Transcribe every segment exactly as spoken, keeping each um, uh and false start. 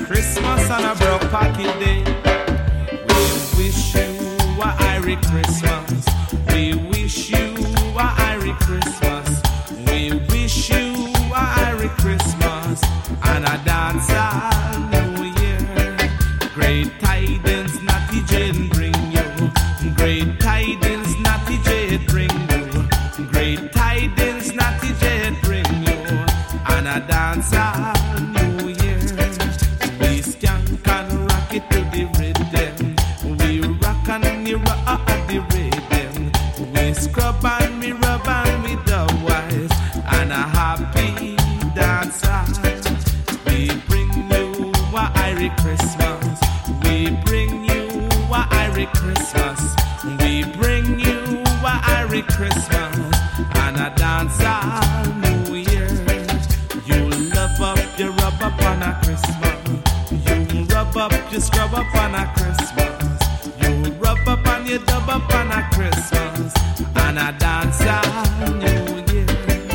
Christmas on a broke pocket day. We wish you a Merry Christmas. We wish you a Merry Christmas. We wish you a Merry Christmas and a dance all New Year. Great tidings, Natty Jane bring you. Great tidings, Natty Jane bring you. Great tidings, Natty Jane bring you and a dance all New Year. We skank and rock it to the rhythm. We rock and we rock the rhythm. We scrub and we rub and we dub wise and a happy dance. We bring you a Merry Christmas. We bring you a Merry Christmas. We bring you a Merry Christmas and a dance all New Year. You love up, you rub up on a Christmas. You rub up, you scrub up on a Christmas. You rub up and you dub up on a Christmas and a dance all New Year.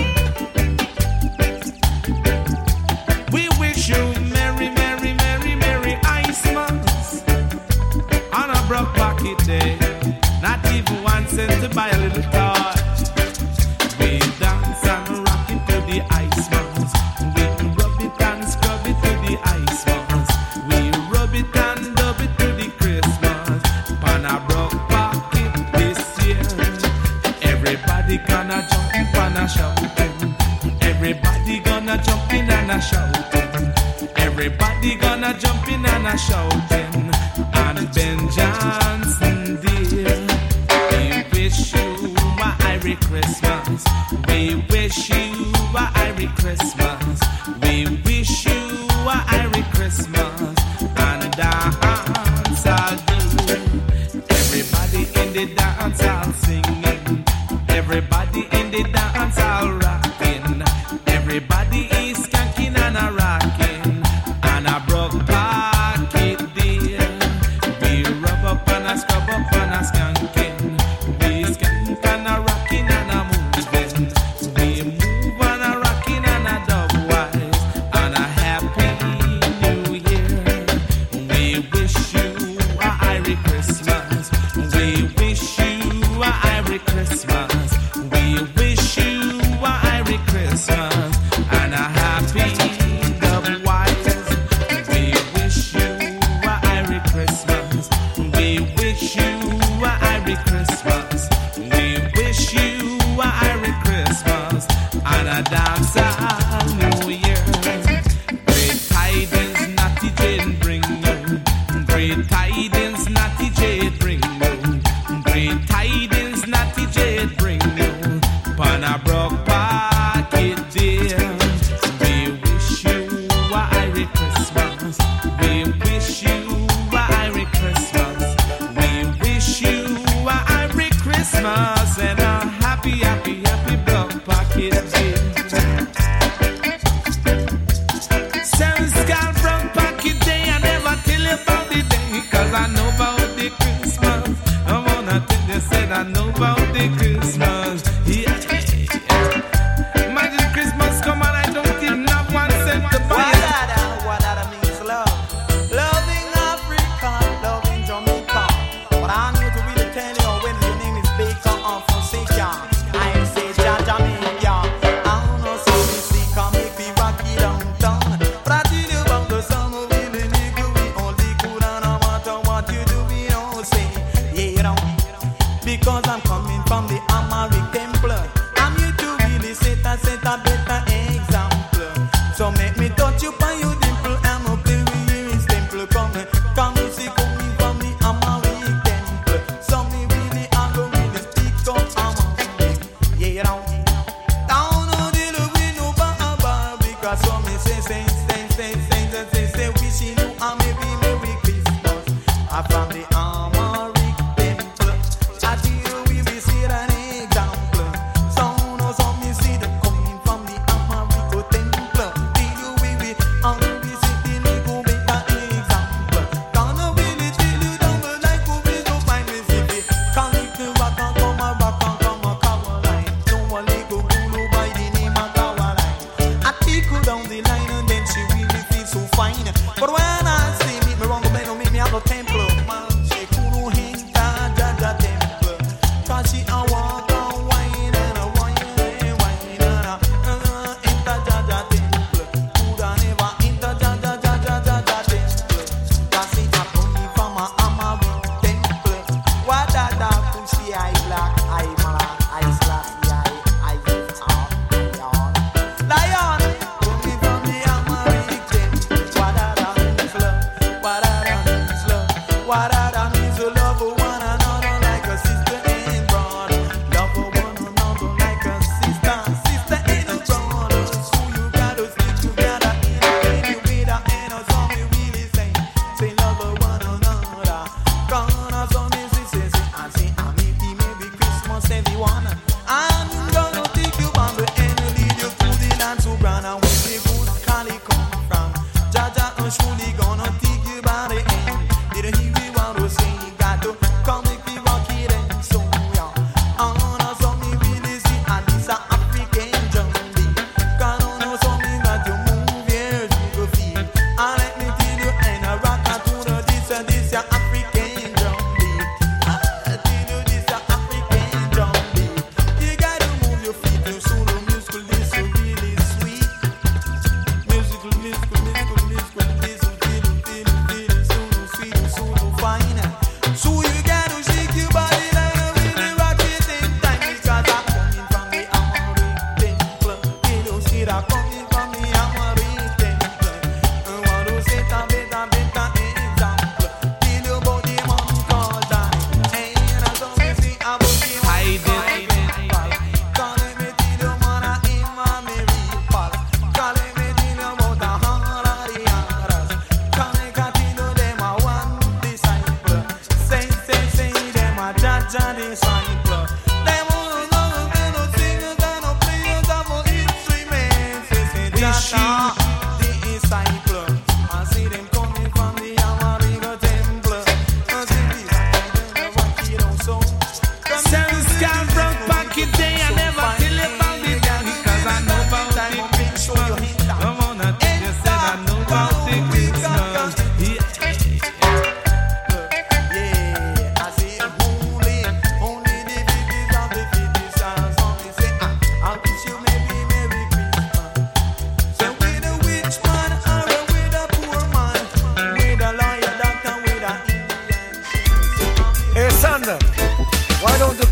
We wish you merry, merry, merry, merry Christmas on a broke pocket day. Not even one cent to buy a little toy. We dance and rock it to the Iceman's. We rub it and scrub it to the Iceman's. We rub it and dub it to the Christmas on a broke pocket this year. Everybody gonna jump in and a shouting. Everybody gonna jump in and a shouting. Everybody gonna jump in and a shouting. And Ben Johnson dear, we wish you a Merry Christmas. We wish you a Merry Christmas. We wish you a Merry Christmas and dance all do. Everybody in the dance all singing. Everybody in the dance all rocking. Everybody is skanking and a rocking and a broke pocket dear. We rub up and a scrub up and a skanking. We skank and a rocking and a moving. We move and a rocking and a dub wise and a happy New Year. We wish you a Merry Christmas. We wish you a Merry Christmas. We wish you a Merry Christmas and a happy dub wise. We wish you a Merry Christmas. We wish you a Merry Christmas. We wish you a Merry Christmas and a dance all New Year. Great tidings, Natty Jane bring you. Great tidings, Natty Jane bring you. Great tidings, Natty Jane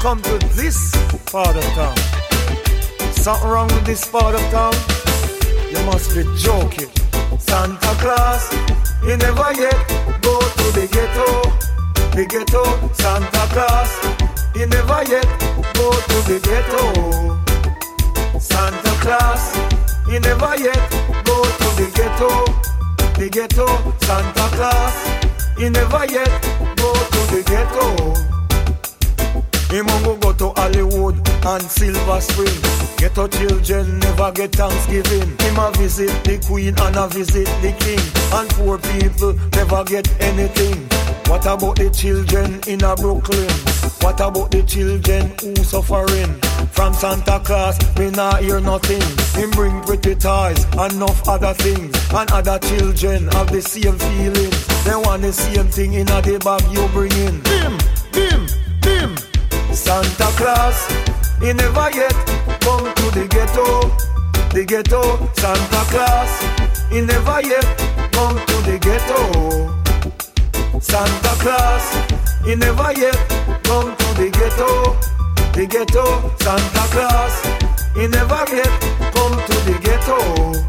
come to this part of town. Something wrong with this part of town? You must be joking. Santa Claus, he never yet go to the ghetto. The ghetto, Santa Claus, he never yet go to the ghetto. Santa Claus, he never yet go to the ghetto. The ghetto, Santa Claus, he never yet go to the ghetto. He must go to Hollywood and Silver Spring. Ghetto children never get Thanksgiving. Him a visit the Queen and a visit the King. And poor people never get anything. What about the children in a Brooklyn? What about the children who suffering? From Santa Claus, we not hear nothing. Him bring pretty toys and enough other things. And other children have the same feelings. They want the same thing in a the bag you bring in. Bim, bim, bim. Santa Claus, he never yet come to the ghetto. The ghetto, Santa Claus, he never yet come to the ghetto. Santa Claus, he never yet come to the ghetto. The ghetto, Santa Claus, he never yet come to the ghetto.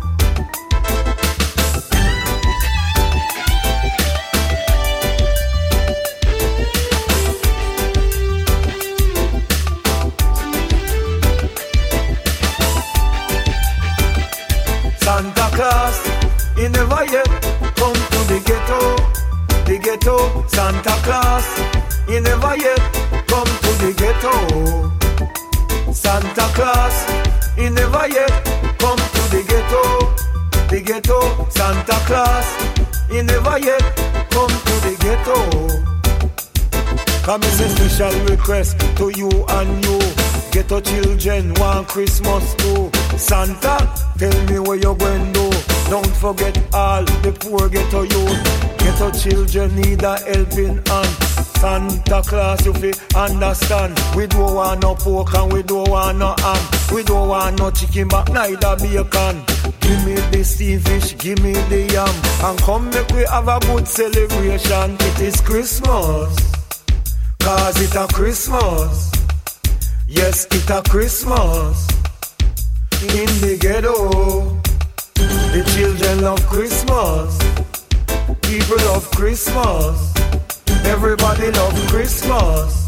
Santa Claus, he never yet come to the ghetto. The ghetto, Santa Claus, he never yet come to the ghetto. Santa Claus, he never yet come to the ghetto. The ghetto, Santa Claus, he never yet come to the ghetto. Come is a special request to you and you. Ghetto children want Christmas too. Santa, tell me where you're going to. Don't forget all the poor ghetto youth. Ghetto children need a helping hand. Santa Claus, you fi understand. We don't want no pork and we don't want no ham. We don't want no chicken but neither bacon. Give me the steamed fish, give me the yam. And come make we have a good celebration. It is Christmas, cause it a Christmas. Yes, it a Christmas. In the ghetto, the children love Christmas. People love Christmas. Everybody love Christmas.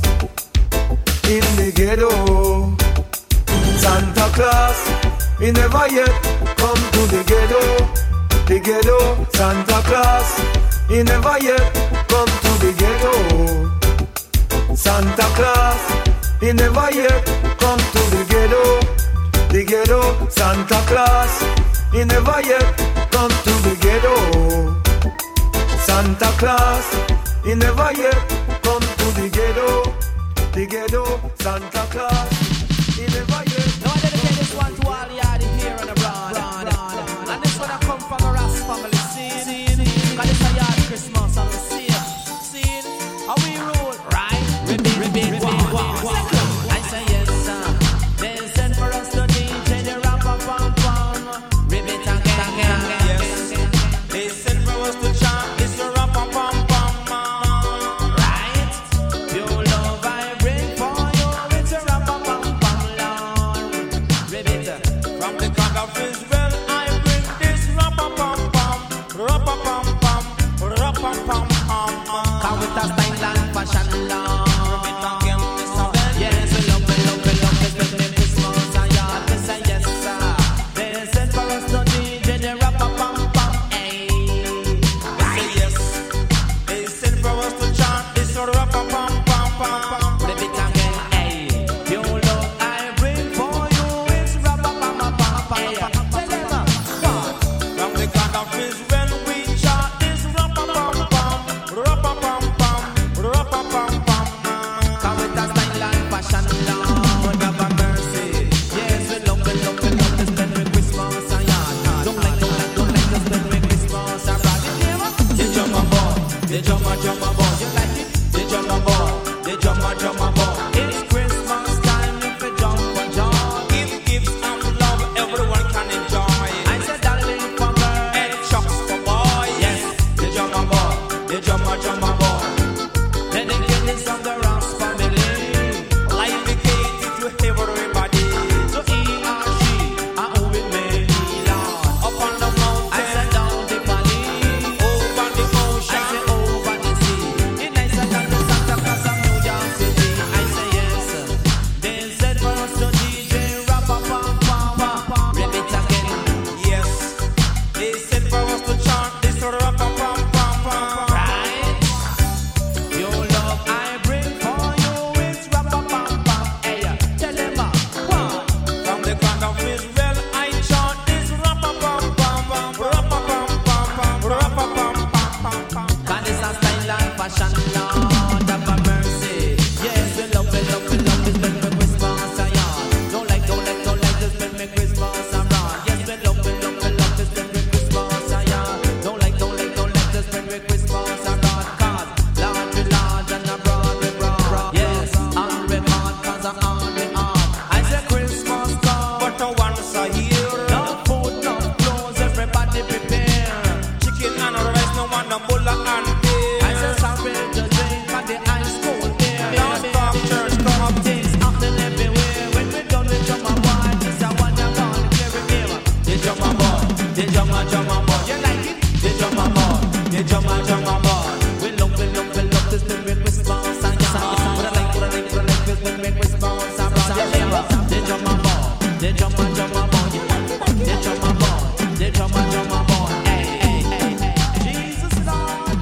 In the ghetto, Santa Claus, he never yet come to the ghetto. The ghetto, Santa Claus, he never yet come to the ghetto. Santa Claus, he never yet come to the ghetto. The ghetto, Santa Claus, he never yet come to the ghetto. Santa Claus, he never yet come to the ghetto. The ghetto, Santa Claus, he never yet. Now I dedicate this one to all the yardy here and abroad. And this one I come from a Ras family scene. Cause it's a yard Christmas and we see it. See how we roll, right? Ribbit, ribbit, ribbit, I say yes, sir. They sent for us to D J the rapper, pam, pam. Ribbit again, again, yes. They sent for us to chant this rapper, pam, pam, right? Your love I bring for you, it's a rapper, pam, pam, Lord. Ribbit, from the God of Israel, I bring this rapper, pam, pam, rapper, pam, pam, rapper, pam, pam. Come with a style and fashion, Lord. Yes, we love, we love, we love, it's the Christmas and yard, we say yes, sir. They sent for us to D J the rapper, pam, pam, hey. We say yes. They sent for us to chant this rapper, pam, pam, pam. Repeat again, hey. Your love I bring for you, it's rapper, pam, pam, pam. Tell them, God, from the God of Israel we chant this rapper, pam, pam, rapper, pam, pam, rapper, pam, pam. Come with a style and fashion, Lord, have a mercy. Yes, we love, we love, we love to spend with Christmas and yard. Don't like, don't like, don't like to spend with Christmas abroad. They jump a ball, they jump a jump a ball. You like it? They jump a ball, they jump a jump a ball. It's Christmas time, if we jump a jump. Give gifts and love, everyone can enjoy. I said darling for girls and chucks for boys. Yes, they jump a ball, they jump a jump a ball. Then they get this from the Ross family. Life Christmas abroad, cause Lord we large and abroad we broad. Yes, on record, cause I'm on the arm. I say Christmas come, but a once a year. No food, no clothes, everybody prepare. Chicken and rice, no one, no bulla and beer. I say sorry to drink at the high school here. Don't stop church, come up, things happen everywhere. When we done with drummer boy, this a one you call the Jerry Gill. The drummer boy, the drummer, drummer boy. You like it? The drummer boy, the drummer, drummer boy. We love, we love, we love this thing with Christmas and yeah. Put a like, put a like, put a like, this thing with Christmas and yeah. The drummer boy, the drummer, drummer boy. The drummer boy, the drummer, drummer boy. Hey, hey, hey, hey. Jesus Lord.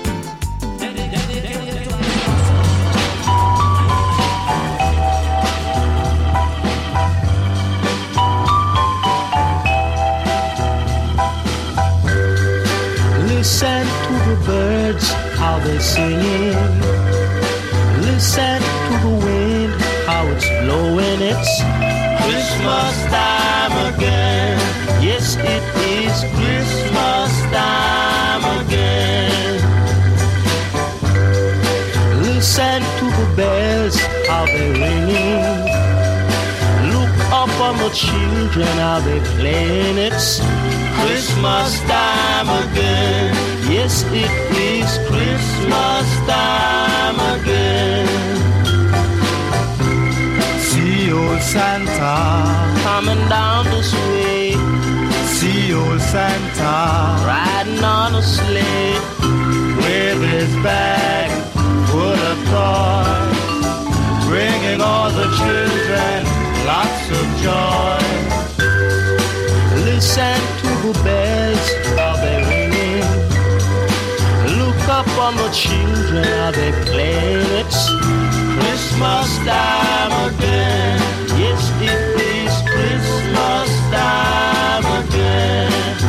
Listen to the birds, how they're singing. Listen to the wind, how it's blowing. It's Christmas time again. Yes, it is Christmas time again. Listen to the bells, how they're ringing. Look up on the children, how they're playing. It's Christmas time again. Yes, it is Christmas time again. See old Santa Coming down this way, see old Santa riding on a sleigh. with his bag full of toys, bringing all the children lots of joy. Listen to the bells, how they're ringing. Look up on the children, how they're playing. It's Christmas time again. Yes, it is Christmas time again.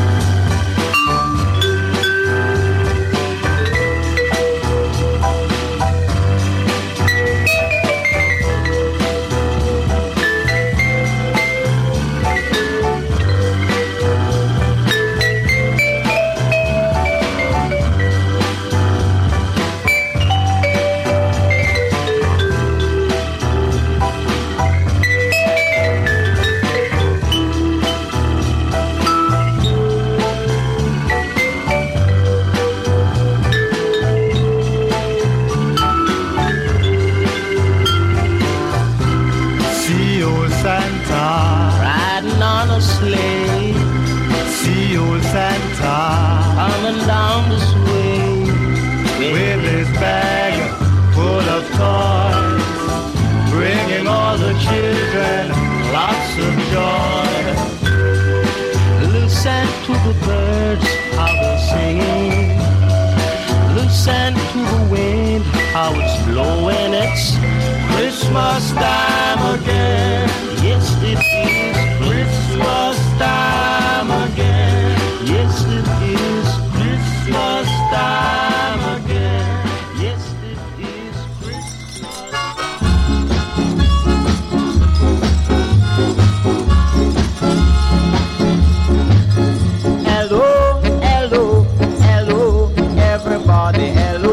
See old Santa Riding on a sleigh, see old Santa coming down this way. with his bag full of toys, bringing all the children lots of joy. Listen to the birds, how they're singing. Listen to the wind, how it's blowing. It's Christmas time again. Yes, it is Christmas time again. Yes, it is Christmas time again. Yes, it is Christmas. Hello, hello, hello, everybody, hello.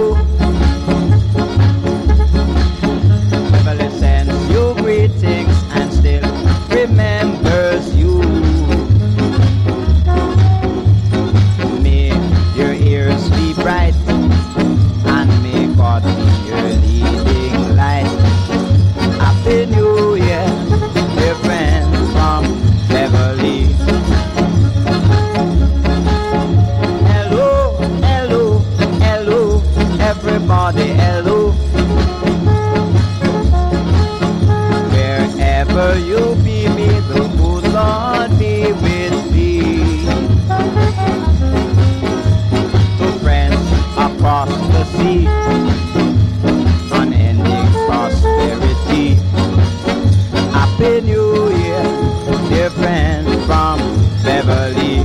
Family sends you greetings and still remembers you. May your ears be bright and may God be your leading light. Happy New Year, dear friends from Beverly. Hello, hello, hello, everybody, hello. Wherever you be, may the good Lord be with thee. To friends across the sea, unending prosperity. Happy New Year, dear friends from Beverly.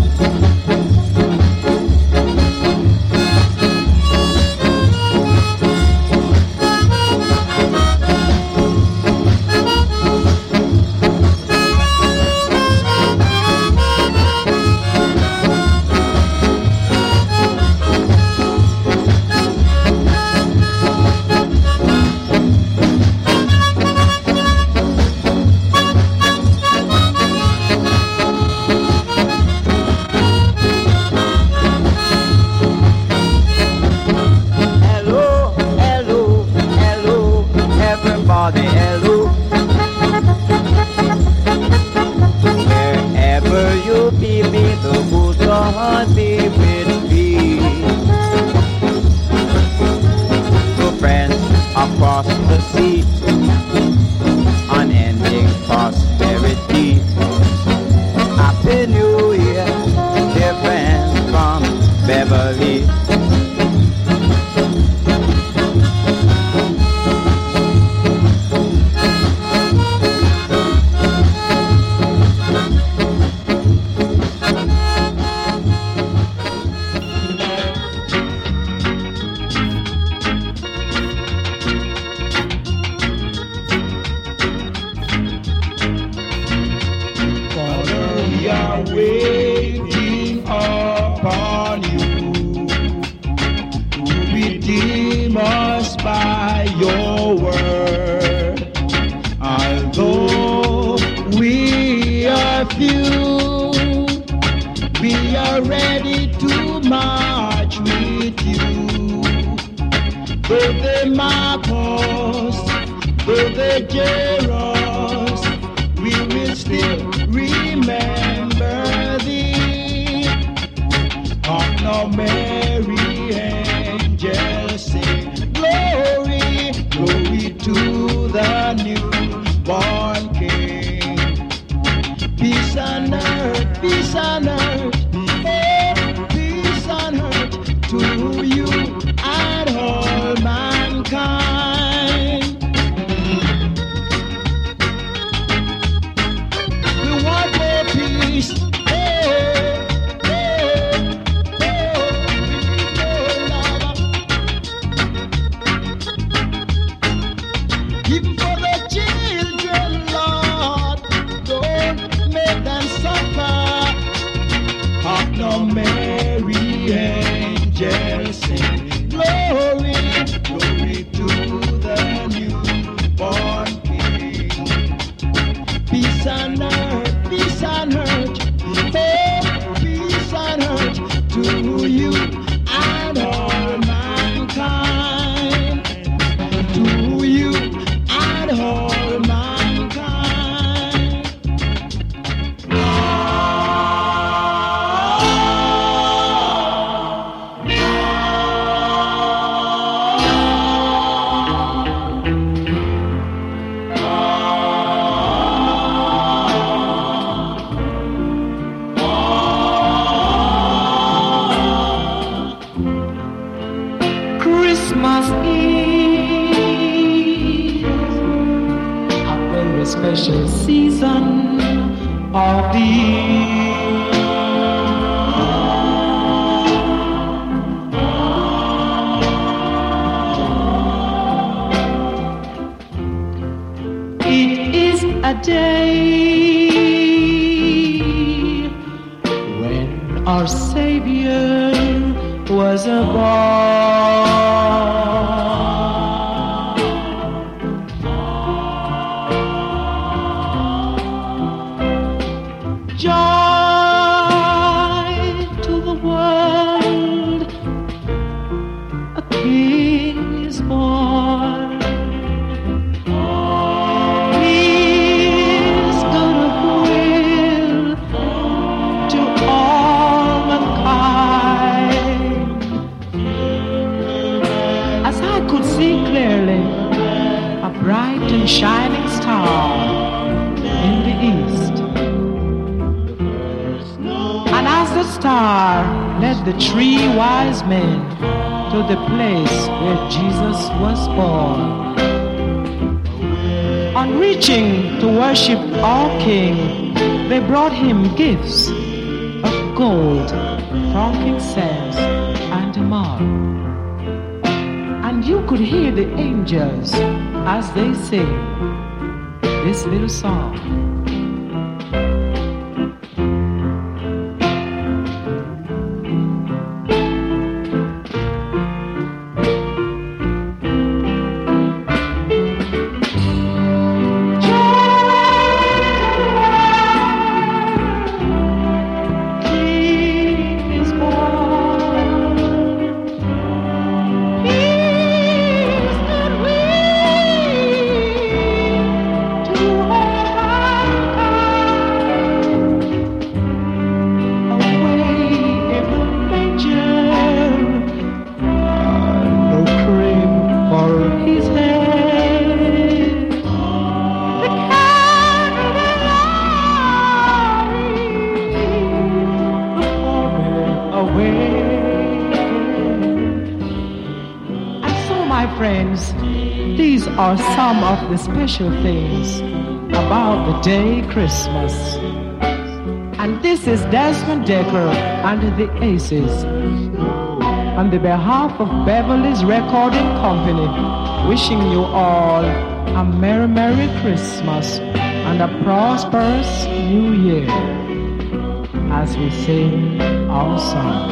Brother Marcos, Brother Jairus, we will still remember thee. Oh, no, Mary, angels sing glory, glory to the newborn King. Peace on earth, peace on earth, oh, peace on earth to you and all mankind. We want more peace, oh, oh, oh, we need more love. Even for the children, Lord, don't make them suffer. Hark no Mary, angels sing glory, glory to the newborn King. Peace on earth, peace on earth, oh, peace on earth to you and all mankind. To you and all mankind. Christmas Eve, a very special season of the year. It is a day when our Savior was born. Joy to the world, a King is born. His good will to all mankind. As I could see clearly, a bright and shining star in the east. And as the star led the three wise men to the place where Jesus was born, on reaching to worship our King, they brought him gifts of gold, frankincense, and myrrh. And you could hear the angels as they sing this little song. Friends, these are some of the special things about the day Christmas. And this is Desmond Decker and the Aces. On the behalf of Beverly's Recording Company, wishing you all a Merry, Merry Christmas and a prosperous New Year as we sing our song.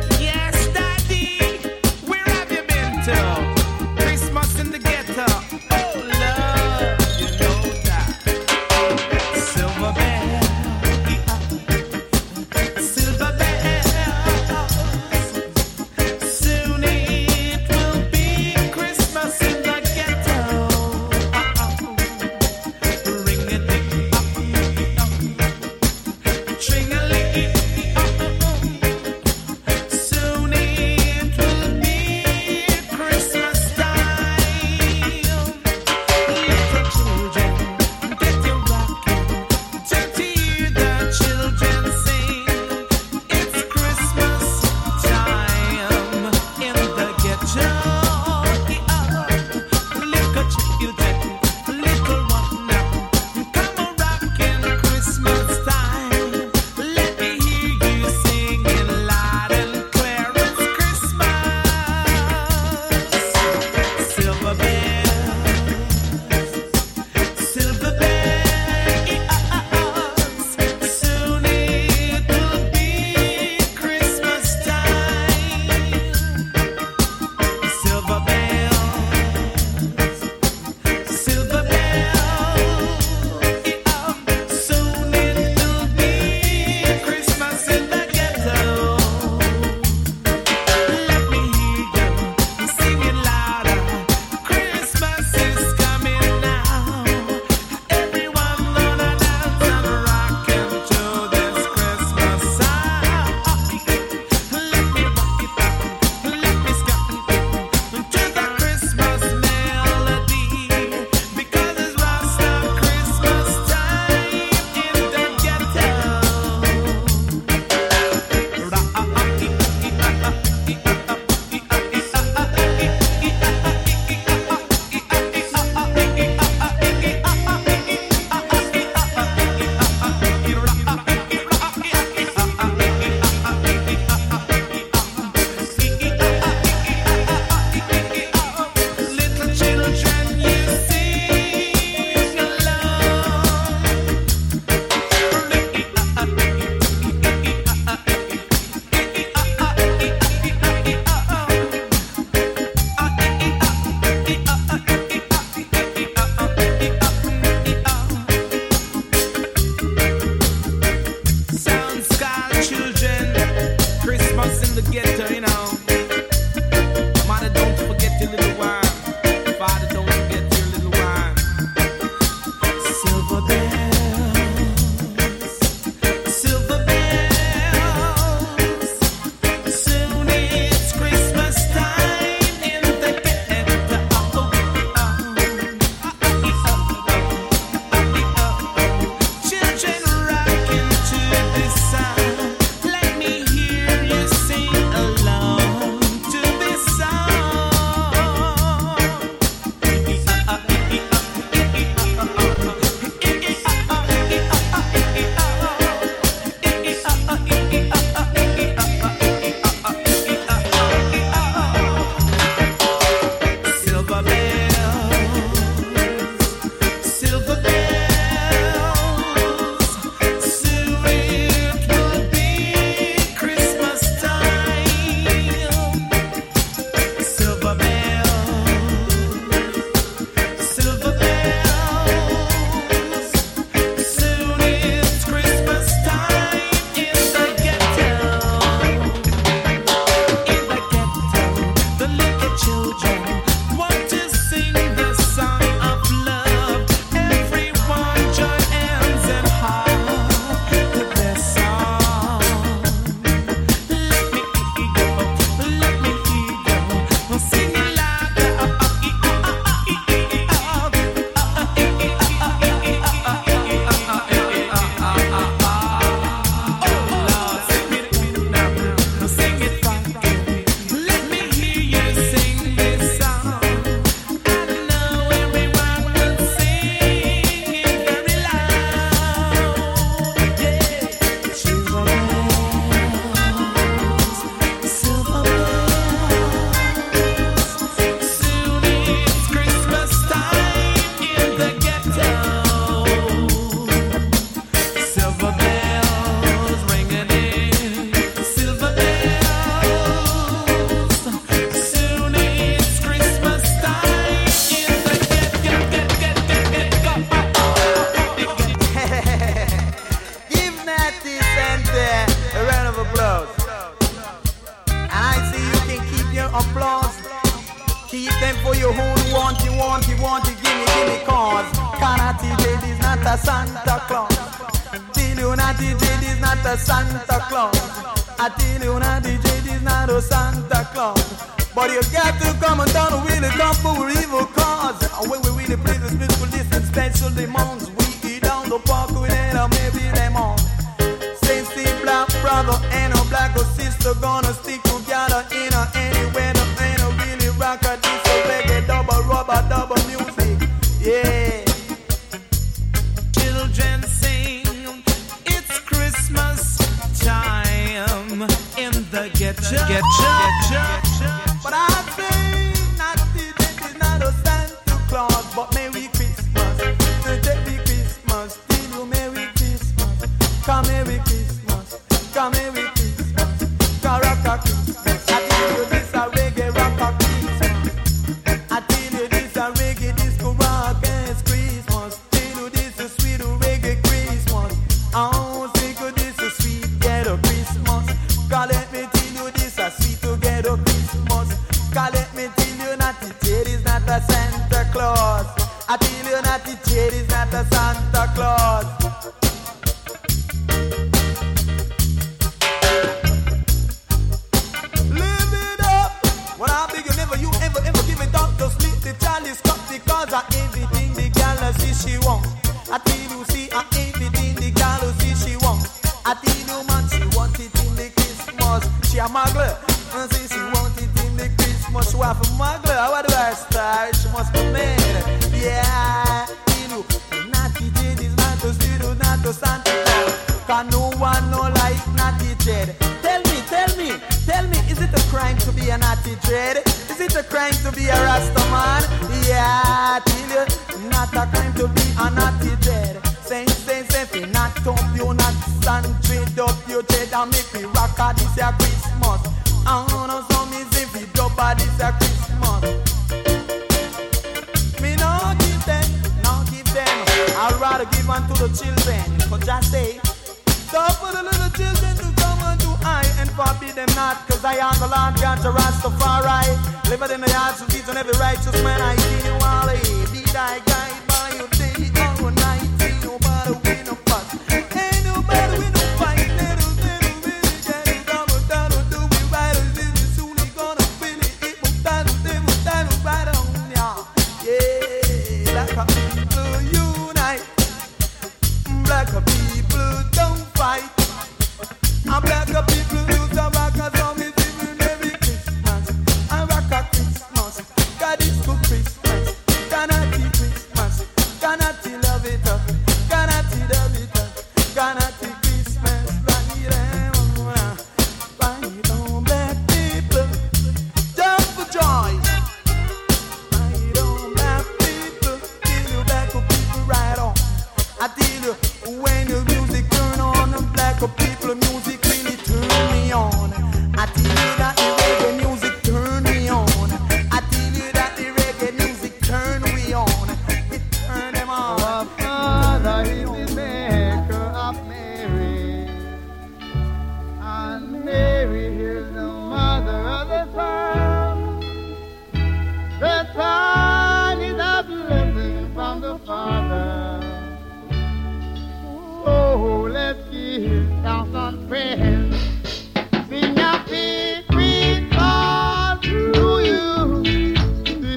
Christmas in the ghetto. don't want you, want you, want you, gimme, gimme cause. Cause Natty Dread is not a Santa Claus. Tell you Natty Dread is not a Santa Claus. I tell you Natty Dread is not a Santa Claus. But you got to come and down with a come for evil cause. When we really play this musical listen special demons, we eat down the park with it or maybe lemon. Say see black brother and a black sister gonna stick together in a anywhere to ain't a really rock a this a reggae double rubber double music. Yeah. Children sing, it's Christmas time in the ghetto. But I say, not this is not a Santa Claus, but Merry Christmas. Today be Christmas, till you Merry Christmas. Come Merry Christmas, come Merry Christmas. Come rock a Christmas. I tell you this a reggae rock a Christmas. I tell you this a reggae disco rock and Christmas. Tell you this a sweet reggae Christmas. Oh, think of this a sweet ghetto Christmas. God let me tell you this a sweet ghetto Christmas. God let me tell you Natty Dread is not a Santa Claus. I tell you Natty Dread is not a Santa Claus. Live it up. When I beg you never, you ever, ever give it up to split the chalice cup because of everything the gal see she want. I tell you see uh, everything the gal see she want. I tell you man she want it in the Christmas. She a muggler. And say she want it in the Christmas. She want a muggler. What do I start? She must be mad. Yeah. You know, Natty Dread is not a zero, not a Santa Claus. Cause no one no like Natty Dread. Tell me, tell me, tell me, is it a crime to be a Natty Dread? Is it a crime to be a Rasta man? Yeah, tell you, not a crime to be a Natty Dread. Say, say, say, fi not up you, not stand trade up your dread and make me rock a this a Christmas. I wanna some is if you dub a this a Christmas. Me no give them, no give them. I'd rather give one to the children. But just say, so for the little children to come unto I and forbid them not, cause I am the Lord God to Rastafari. Live in the yards of these and every righteous man I see you all. Be thy guide by your day or night. Ain't nobody win no fuss. Ain't nobody win no fight. Little, little, really, daddy, double, double, do we right or is it soon he gonna feel it? It will that'll, it will that'll right on ya. Yeah, black people unite. Black people don't fight. And black people use the rock as long as even Merry Christmas. And rock a Christmas. God is for Christmas. Canati Christmas. Canati love it up. Canati love it up. Canati Christmas. Right on. Right on, black people. Jump for joy. Right on, black people. Tell you black people right on. I tell you, when the music turn on, the black people music really turn me on. I tell you that the reggae music turn me on. I tell you that the reggae music turn me on. It turn them on. Our Father is the maker of Mary, and Mary is the mother of the Son. The Son is a blessing from the Father. Oh, let's give thanks and praise. Sing a big Christmas to you, to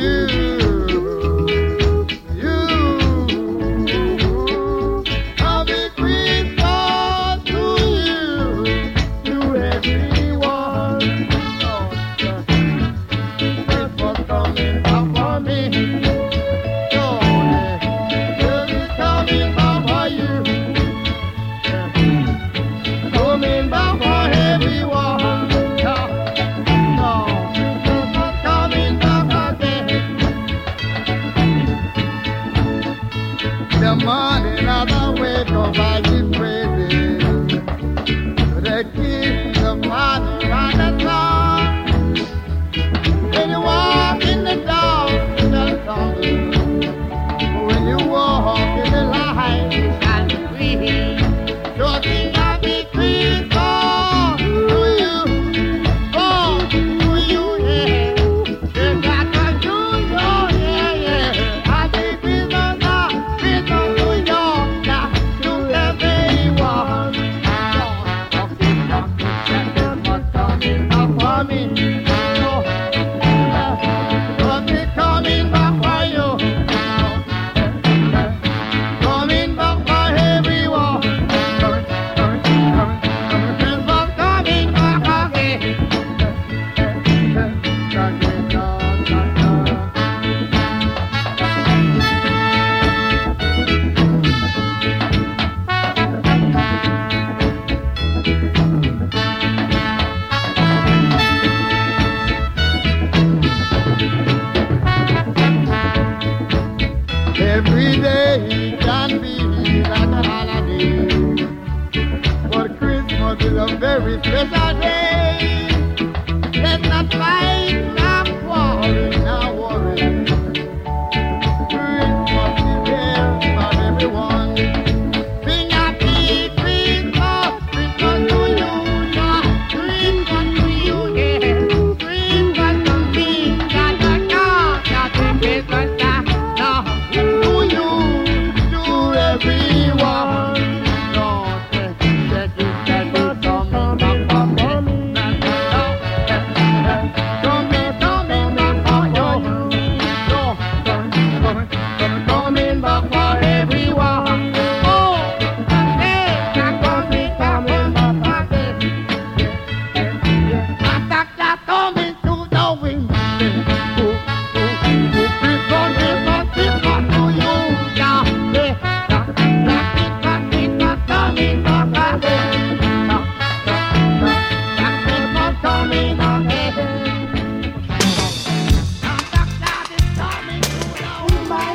you, you. A big Christmas to you, to everyone. That's what's coming up for me. It's coming up for you. Coming back for everyone. No, it's not coming back again. The morning of the wake up, I give praises. The kiss, the father, and the son. When you walk in the dark, it's something. When you walk in the light, you shall be free. Talking of the Christmas to you, oh, to you, yeah. They got to do your, a very special day. Let's not fight, not quarrel, not worry. Christmas is here for everyone. Sing happy Christmas, Christmas to you, yeah. Christmas to you, yeah. Christmas to me, that the God, that the Christmas that now to you, to everyone. Don't let it get it, get it, come on, come on, come on. Coming back for everyone. Oh, Santa coming, coming back for everyone. Santa coming to the wind. Christmas, Christmas, Christmas to you, yeah. Christmas, Christmas coming back for everyone. Christmas coming back for everyone. Santa Claus is coming to the wind.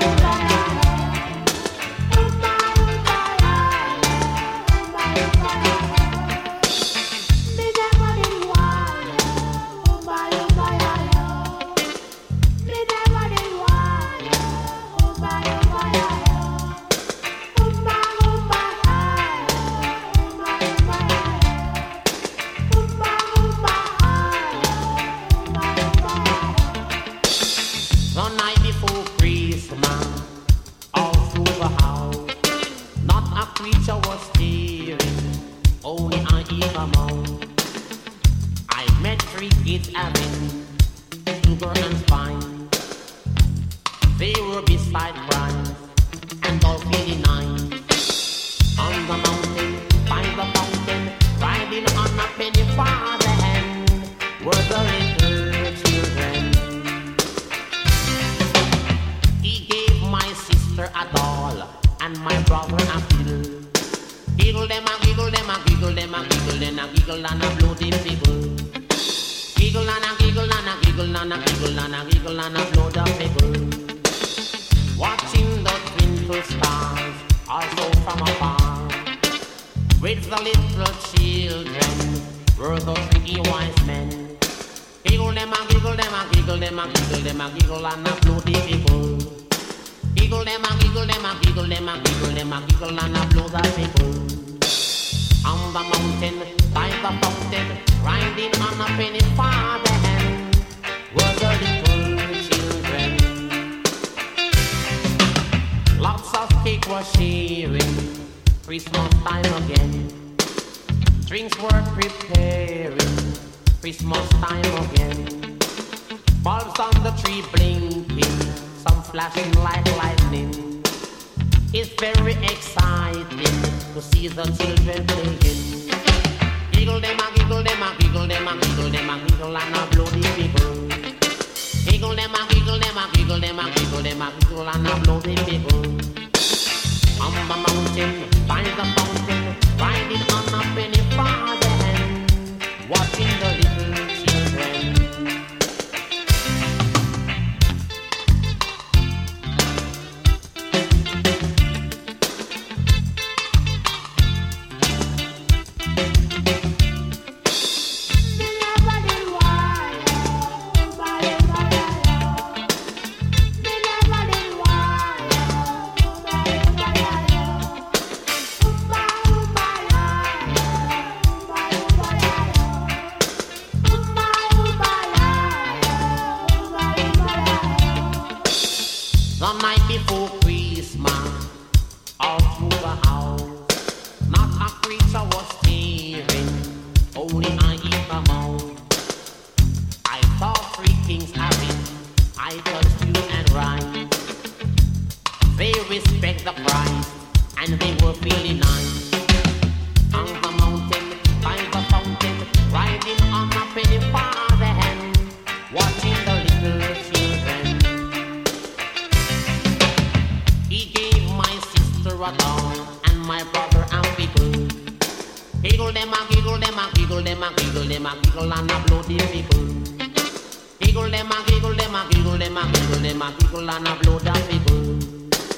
The night before Christmas, all through the house, not a creature was steering, only I eat a mouse. I met three kids having sugar and spine. They were beside Christ and all feeling nice. On the mountain, by the fountain, riding on a penny farther hand, were the little children. He gave my sister a doll and my brother a fiddle. Giggle them a giggle them a giggle them a giggle them a giggle and a bloody pickle. Giggle and a giggle and a giggle and a giggle and a giggle and a blow the pickle. Watching the twinkle stars also from afar, with the little children were the three wise men. Giggle them a giggle them a giggle them a giggle them a giggle and a bloody pickle. Giggle them a giggle them a giggle them a giggle them a giggle and a blow the pickle. On the mountain, by the fountain, riding on a penny farther hand, were the little children. Lots of cake was sharing, Christmas time again. Drinks were preparing, Christmas time again. Bulbs on the tree blinking, some flashing like lightning. It's very exciting to see the children playing. Giggle them a giggle them a giggle them a giggle them a giggle and a bloody pickle. Giggle them a giggle them a giggle them a giggle them a giggle and a bloody pickle. On the mountain, by the fountain, riding on a penny farther hand, watching the little children. The night before Christmas, all through the house, not a creature was steering, only I eat the mouse. I saw three kings having idols, stew and rice. They respect the price, and they were feeling nice. On the mountain, by the fountain, riding on a penny farther hand, watching the little children. He gave my sister a doll and my brother a pickle. Giggle them a giggle them a giggle them a giggle them a giggle and a bloody pickle. Giggle them a giggle them a giggle them a giggle them a giggle and a bloody pickle.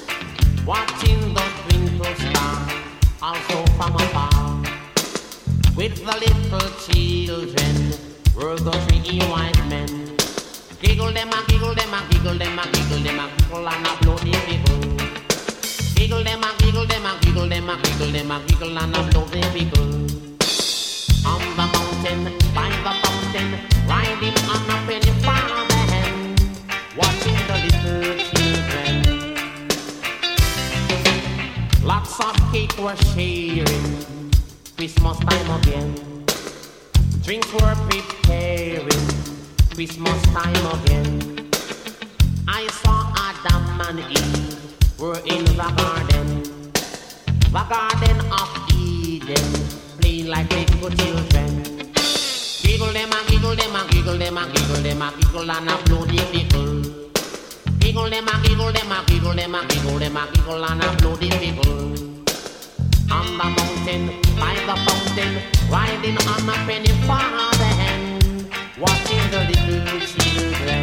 Watching the twinkle star also from afar, with the little children, were the three white men. Giggle them a giggle them a giggle them a giggle them a giggle and a bloody giggle. Giggle them a giggle them a giggle them a giggle them a giggle and a bloody giggle. On the mountain, by the fountain, riding on a penny farthing, watching the little children. Lots of cake were sharing, Christmas time again. Drinks were preparing, Christmas time again. I saw Adam and Eve were in the garden, the garden of Eden, playing like little children. Giggle them and giggle them and giggle them and giggle them and giggle and a bloody giggle. Giggle them and giggle them and giggle them and giggle them and giggle and a bloody giggle. On the mountain, by the fountain, riding on a penny farthing, watching the little children.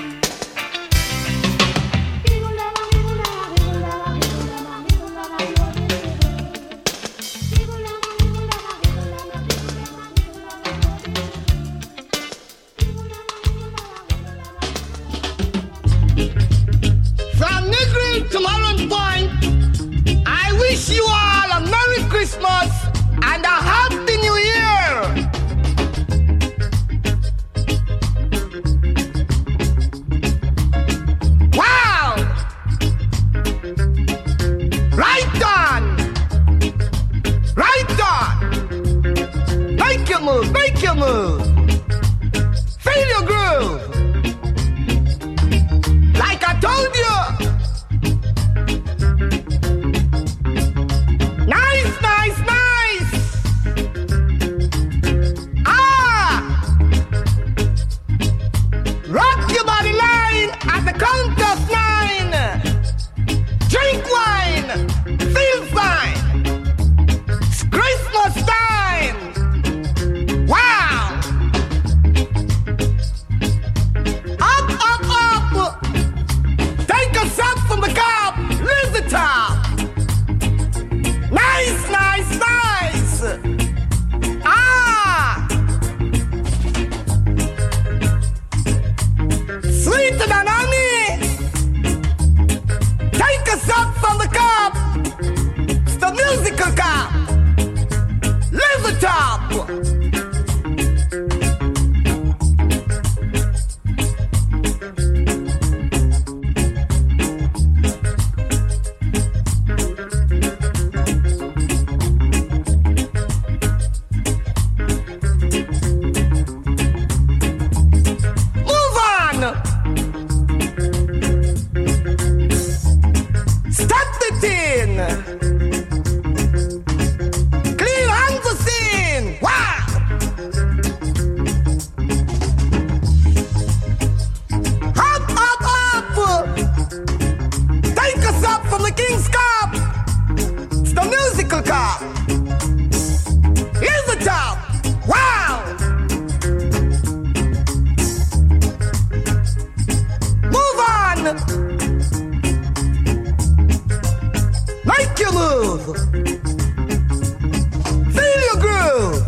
From Negril to Maroon Point, I wish you all a Merry Christmas and a Happy New Year. Wow! Right on! Right on! Make your move, make your move. Feel your groove. Like I told you. Nice, nice, nice. Ah! Rock your body line at the count of nine. Drink wine. Feel fine. It's Christmas time. Wow! Up, up, up. Take a shot from the cup. Raise the top. Nice, nice, nice. Ah! Sweeter than honey. Take a shot from the cup. It's the musical cup. Raise the top. Move on. Start the tin. Clean hands the scene. Wow. Up, up, up. Take us up from the King's Cup. It's the musical cup. Here's the top. Wow. Move on. Make your move. Feel your groove.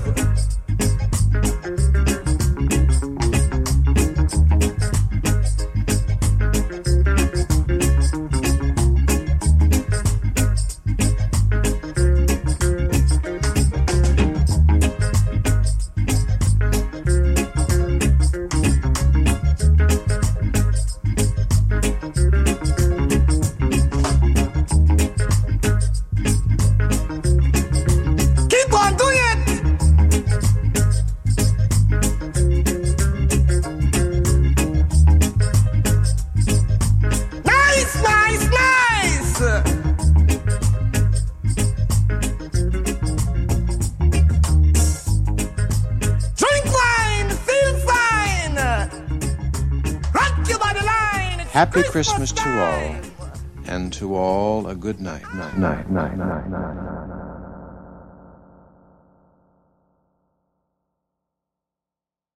Keep on doing it. Nice, nice, nice. Drink wine, feel fine. Rock your body line. It's Happy Christmas to time. all, and to all a good night. Night, night, night, night, night, night.